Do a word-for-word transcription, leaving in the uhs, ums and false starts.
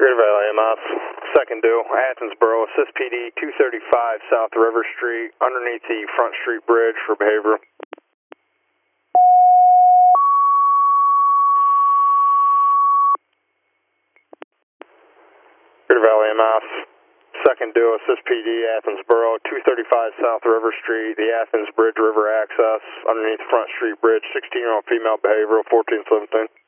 Greater Valley M S, second due, Athensboro, assist P D two thirty-five South River Street, underneath the Front Street Bridge for behavioral. Greater Valley M S, second due, assist P D Athensboro, two thirty-five South River Street, the Athens Bridge River access, underneath Front Street Bridge, sixteen year old female behavioral, fourteen seventeen.